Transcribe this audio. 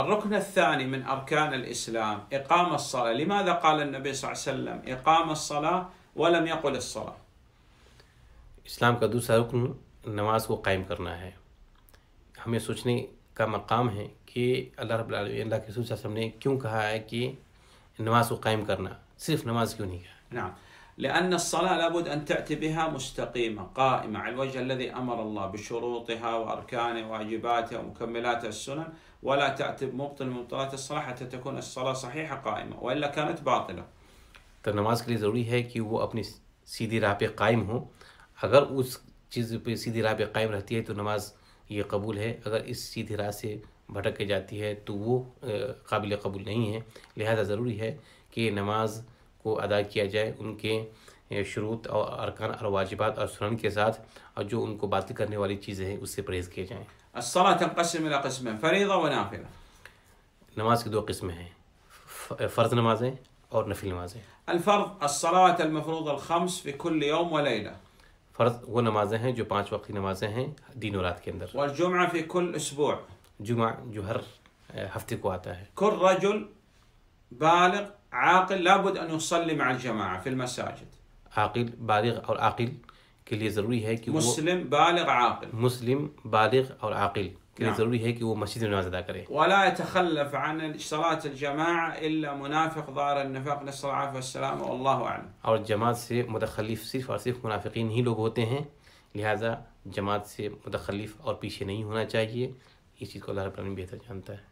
الركن الثاني من أركان الإسلام إقام الصلاة. لماذا قال النبي صلى الله عليه وسلم إقام الصلاة ولم يقل الصلاة؟ اسلام کا دوسرا رکن نماز کو قائم کرنا ہے. ہمیں سوچنے کا مقام ہے کہ اللہ رب العالمین اللہ کے رسول صلی اللہ علیہ وسلم نے کیوں کہا ہے کہ نماز کو قائم کرنا، صرف نماز کیوں نہیں کہا؟ نعم، لأن الصلاة لابد أن تأتي بها مستقيمة قائمة على الوجه الذي أمر الله بشروطها وأركانها وواجباتها ومكملاتها السنن، ولا تأتي بمبطل من مبطلات الصلاة حتى تكون الصلاة صحيحة قائمة وإلا كانت باطلة. تو نماز کے لیے ضروری ہے کہ وہ اپنی سیدھی راہ پہ قائم ہو. اگر اس چیز پہ سیدھی راہ پہ قائم رہتی ہے تو نماز یہ قبول ہے، اگر اس سیدھی راہ سے بھٹک کے جاتی ہے تو وہ قابل قبول نہیں ہے. لہذا ضروری ہے کہ نماز کو ادا کیا جائے ان کے شروط اور ارکان اور واجبات اور سنن کے ساتھ، اور جو ان کو باطل کرنے والی چیزیں ہیں اس سے پرہیز کیے جائیں. الصلاة تنقسم إلى قسمين، فريضة ونافلة. نماز کی دو قسمیں ہیں، فرض نمازیں اور نفل نمازیں. الفرض الصلاة المفروضة الخمس في كل يوم وليلة. فرض وہ نمازیں ہیں جو 5 وقت کی نمازیں ہیں دن و رات کے اندر. والجمعة في كل أسبوع. جمعہ جو ہر ہفتے کو آتا ہے. كل رجل بالغ عاقل لابد أن يصلي مع الجماعة في المساجد. عاقل بالغ اور عاقل کے لیے ضروری ہے کہ مسلم بالغ عاقل، مسلم بالغ اور عاقل کے لیے ضروری ہے کہ وہ مسجد میں نماز ادا کرے. ولا يتخلف عن صلاة الجماعة إلا منافق ظاهر النفاق، نسأل الله العافية والسلامة والله أعلم. اور جماعت سے متخلف صرف اور صرف منافقین ہی لوگ ہوتے ہیں، لہذا جماعت سے متخلف اور پیچھے نہیں ہونا چاہیے. اس چیز کو اللہ رب العالمین بہتر جانتا ہے.